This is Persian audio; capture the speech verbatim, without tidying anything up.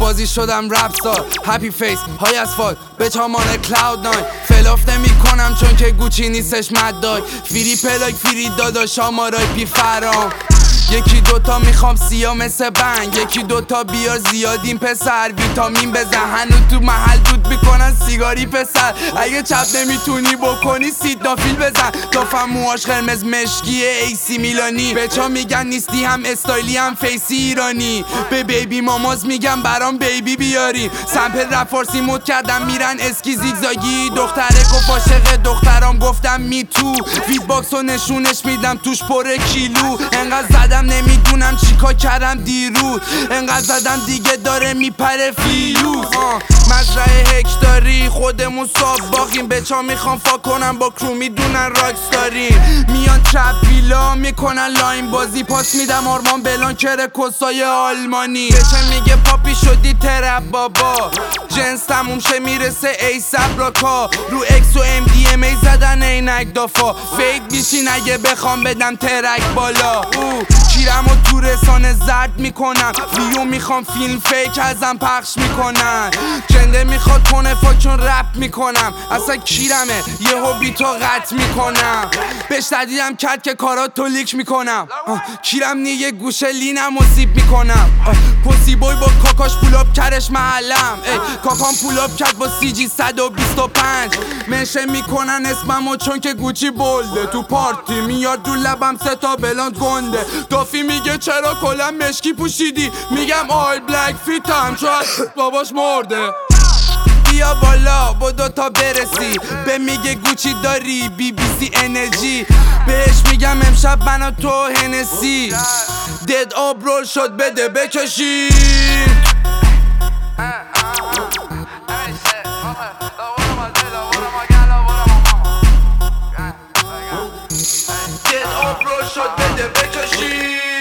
بازی شدم رپستار هپی فیس های اسفالت به چامان کلاود ناین فلاف نمی کنم چون که گوچی نیستش مدای فیری پلاک فیری داداش آمارای پی فرام یکی دوتا میخوام سیا مثل بنگ یکی دوتا بیار زیادین پسر ویتامین بزن هنو تو محل دود میکنن سیگاری پسر اگه چپ نمیتونی بکنی سیدنافیل بزن دافم موهاش قرمز مشکیه ایسی میلانی بچا میگن نیستی هم استایلی هم فیسی ایرانی به بیبی ماماز میگم برام بیبی بیاری سمپل رپ فارسی مد کردم میرن اسکی زیگزاگی دختره گفت عاشق دخترام گفتم می تو بیت باکس و نشونش میدم توش پر کیلو انقدر زدم نمیدونم چیکار کردم دیروز انقدر زدم دیگه داره میپره فیوز مزرعه هکتاری خودمون ساب باقیم بچا میخوام فا کنم با کرو میدونن راکس داریم میان چپ ویلا میکنن لاین بازی پاس میدم آرمان بلان کره کسای آلمانی بچه میگه پاپی شدی ترپ بابا جنس تموم شه میرسه ای سبراکا رو اکس و ام دی ام ای زدن اینک دافا فیک بیشین اگه بخوام بدم ترک بالا او کیرم و تو رسانه زرد میکنم ویو میخوام فیلم فیک ازم پخش میکنن جنده میخواد کنه فاک چون رپ میکنم اصلا کیرمه یه هوبی تا قطع میکنم بهش ندیدم کرد که کارات تو لیک میکنم کیرم نی یه گوشه لینم و سیب میکنم پوسی بوی با کاکاش پولاب کرش محلم ای کاکام پولاب کرد با سی جی صد و بیست و پنج منشه میکنن اسممو چون که گوچی بلده تو پارتی میاد رو لبم سه تا بلاند گنده دافی میگه چرا کلا مشکی پوشیدی میگم آی بلک فیتم چون باباش مرده بیا بالا با دوتا برسی به میگه گوچی داری بی بی سی انرژی بهش میگم امشب من و تو هنسی دد آب رول شد بده بکشی دد آب رول شد بده بکشی